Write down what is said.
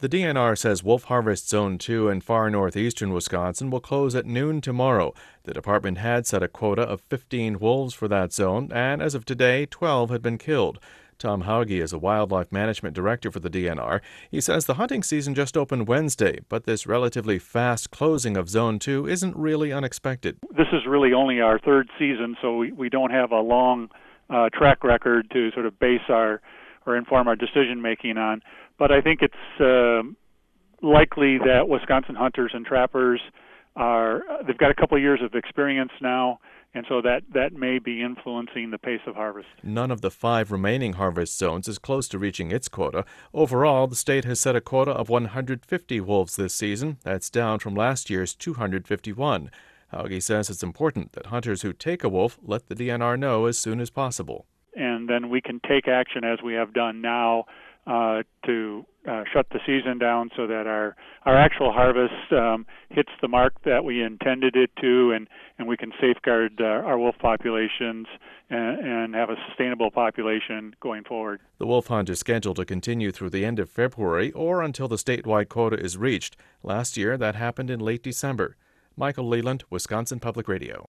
The DNR says Wolf Harvest Zone 2 in far northeastern Wisconsin will close at noon tomorrow. The department had set a quota of 15 wolves for that zone, and as of today, 12 had been killed. Tom Hauge is a wildlife management director for the DNR. He says the hunting season just opened Wednesday, but this relatively fast closing of Zone 2 isn't really unexpected. This is really only our third season, so we don't have a long track record to sort of base our or inform our decision-making on. But I think it's likely that Wisconsin hunters and trappers they've got a couple of years of experience now, and so that may be influencing the pace of harvest. None of the 5 remaining harvest zones is close to reaching its quota. Overall, the state has set a quota of 150 wolves this season. That's down from last year's 251. Hauge says it's important that hunters who take a wolf let the DNR know as soon as possible. And then we can take action, as we have done now, to shut the season down so that our actual harvest hits the mark that we intended it to, and we can safeguard our wolf populations and have a sustainable population going forward. The wolf hunt is scheduled to continue through the end of February or until the statewide quota is reached. Last year, that happened in late December. Michael Leland, Wisconsin Public Radio.